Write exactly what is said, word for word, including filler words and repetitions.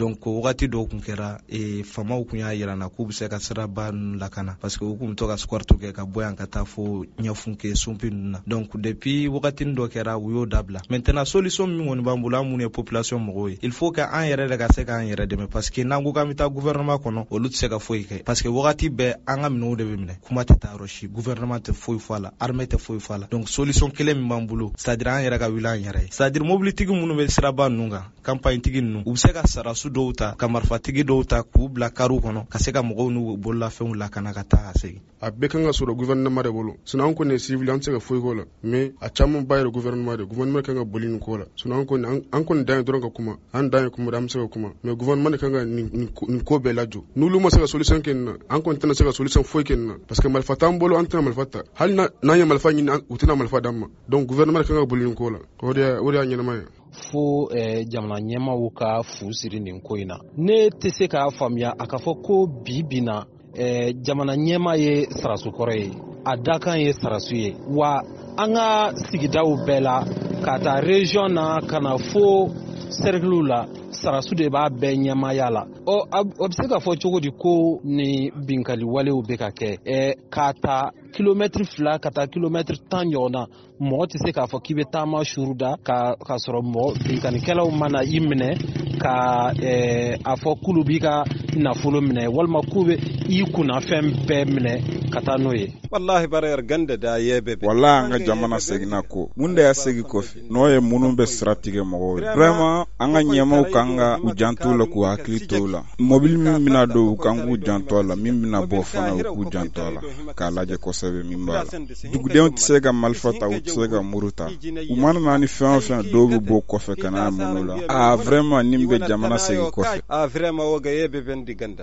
donc wagati dɔw kun kɛra e famaw kun y'a yirana k'u bɛ se ka siraba ninnu lakana parce que u kun to ka squartu kɛ ka bɔ yan ka taa fo ɲɛfunke sumpi ninnu na donc depuis wagati dɔ kɛra u y'o dabila maintenant solution min kɔni b'an bolo an mun ye population mɔgɔw ye il faut que an yɛrɛ de ka se k'an yɛrɛ dɛmɛ parce que n'an ko k'an bɛ taa gouvernement kɔnɔ olu tɛ se ka foyi kɛ parce que wagati bɛɛ an ka minɛnw de bɛ minɛ kuma tɛ taa yɔrɔ si gouvernement tɛ foyi fɔ a la armée tɛ foyi fɔ a la donc solution kelen min b'an bolo c'est à dire an yɛrɛ ka wuli an yɛrɛ ye c'est à dire mobilitigi minnu bɛ siraba ninnu kan campagne tigi ninnu u bɛ se ka sarasu dɔw ta ka marifatigi dɔw ta k'u bila kariw kɔnɔ ka se ka mɔgɔw n'u bololafɛnw lakana ka taa ka segin a bɛɛ kan ka sɔrɔ gouvernement de bolo sinon an kɔni ye civil an tɛ se ka foyi k'o la mais a caman ba yɛrɛ gouvernement de gouvernement kan ka boli nin ko la sinon an kɔni an kɔni dan ye dɔrɔn ka kuma an dan ye kuma da an bɛ se ka kuma mais gouvernement de kan ka nin ko bɛɛ lajɔ n'olu ma se ka solution kɛ nin na an kɔni tɛna se ka solution foyi kɛ nin na parce que marifa t'an bolo an tɛna marifa ta hali n'an ye marifa ɲini u tɛna marifa d'an ma donc gouvernement de kan ka boli nin ko la o de y'a ɲɛnama ye fo eh, jamana ɲɛmaw ka fu siri nin ko in na ne tɛ se k'a faamuya a ka fɔ ko bi bi na eh, jamana ɲɛma ye sarasu kɔrɔ ye a dakan ye sarasu ye wa an ka sigidaw bɛɛ la ka taa region na ka na fo cercle la sarasu de b'a bɛɛ ɲɛmaya la ɔ a bɛ se ka fɔ cogo di ko ni binkali walew bɛ ka kɛ eh, k'a ta kilomètre fila ka taa kilomètre tan ɲɔgɔn na mɔgɔ tɛ se k'a fɔ k'i bɛ taama suru da ka ka sɔrɔ mɔgɔ binkanikɛlaw mana i minɛ ka eh, a fɔ k'olu b'i ka nafolo minɛ walima k'u bɛ i kunnafɛn bɛɛ minɛ ka taa n'o ye. wallahi bara ganda da ye bebe wallahi an ka jamana segina ko mun da ya segi kɔfɛ n'o ye minnu bɛ sira tigɛ mɔgɔw ye vraiment an ka ɲɛmaw kan ka u janto la k'u hakili to la mobile min bɛna don u kan k'u janto la min bɛna bɔ fana u k'u janto la k'a lajɛ kosɛbɛ min b'a la dugudenw tɛ se ka marifa ta u tɛ se ka muru ta u mana na ni fɛn o fɛn dɔw bɛ bɔ kɔfɛ ka n'a minɛ la ah vraiment nin bɛ jamana segi kɔfɛ ah vraiment o ga ye bebe ndi ganda